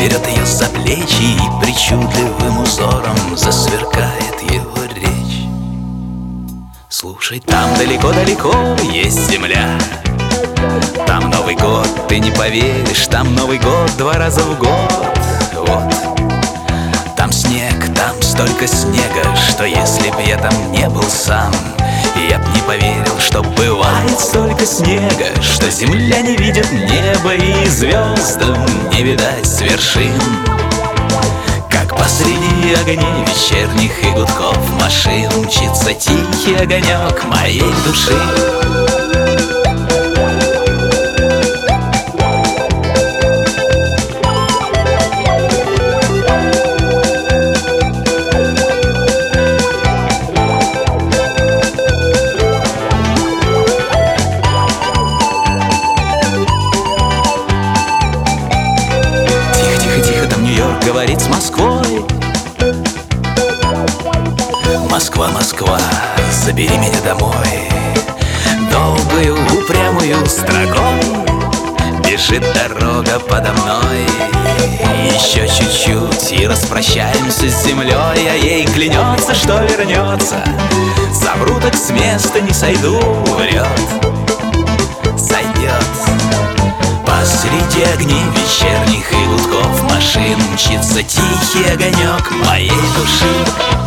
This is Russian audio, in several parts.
берет ее за плечи, и причудливым узором засверкает его речь. Слушай, там далеко-далеко есть земля, там Новый год, ты не поверишь, там Новый год 2 раза в год. Вот. Там снег, там столько снега, что если б я там не был сам, я б не поверил, что бывает столько снега, что земля не видит неба и звездам не видать с вершин. Как посреди огней вечерних и гудков машин мчится тихий огонек моей души. Говорит с Москвой: Москва, Москва, забери меня домой. Долгую упрямую строкой бежит дорога подо мной. Еще чуть-чуть и распрощаемся с землей, а ей клянется, что вернется. Совру, так с места не сойду, врет, сойдет. Посреди огней вечерних и гудков машин мчится тихий огонек моей души.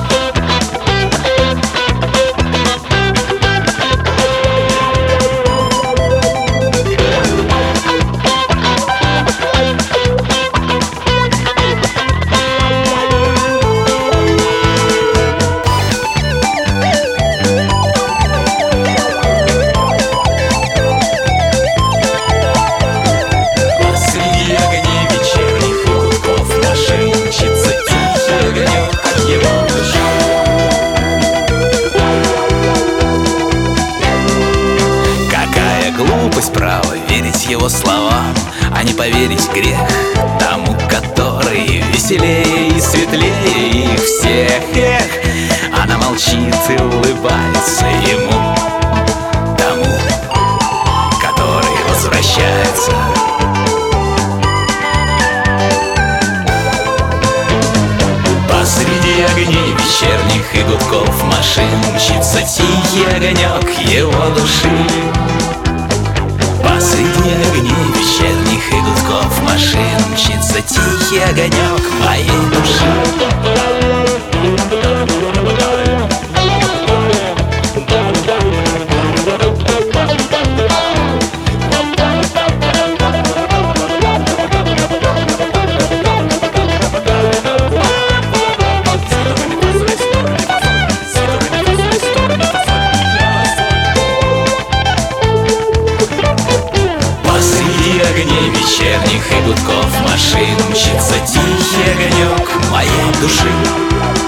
Глупость, право, верить его словам, а не поверить грех тому, который веселее и светлее их всех. Эх, она молчит и улыбается ему, тому, который возвращается. Посреди огней вечерних и гудков машин мчится тихий огонек его души. Посреди огней вечерних и гудков машин мчится тихий огонек моей души. Огней вечерних и гудков машин мчится тихий огонек моей души.